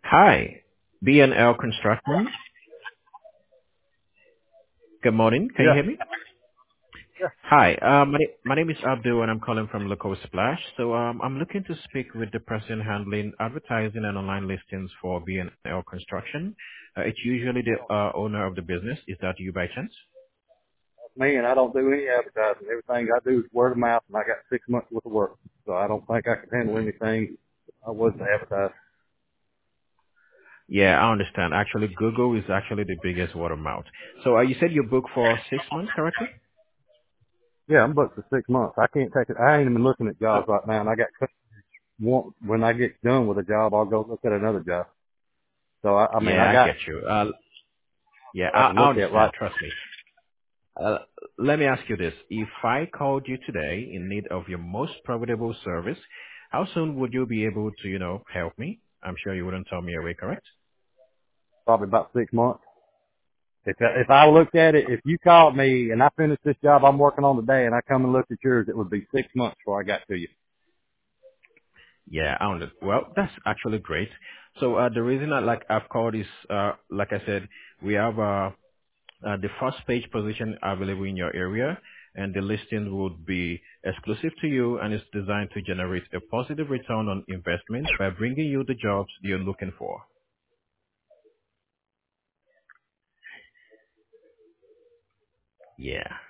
Hi, BNL Construction. Good morning. Can you Yeah, hear me? yeah. Hi, my name is Abdul, and I'm calling from Local Splash. I'm looking to speak with the person handling advertising and online listings for BNL Construction. It's usually the owner of the business. Is that you by chance? Me and I don't do any advertising. Everything I do is word of mouth, and I got 6 months worth of work, so I don't think I can handle anything. I wasn't advertised. Yeah, I understand. Actually, Google is actually the biggest word of mouth. You said you booked for 6 months, correctly? Yeah, I'm booked for 6 months. I can't take it. I ain't even looking at jobs right now, and I got when I get done with a job, I'll go look at another job. So I mean, Yeah, I I got get you. Yeah, I can I look at right. understand. Trust me. Uh, Let me ask you this. If I called you today in need of your most profitable service, how soon would you be able to, help me? I'm sure you wouldn't tell me away, correct? Probably about 6 months. If I looked at it, if you called me and I finished this job I'm working on today, and I come and looked at yours, it would be 6 months before I got to you. Yeah, I understand. Well, that's actually great. The reason I've called is, like I said, we have the first page position available in your area, and the listing would be exclusive to you, and it's designed to generate a positive return on investment by bringing you the jobs you're looking for. Yeah.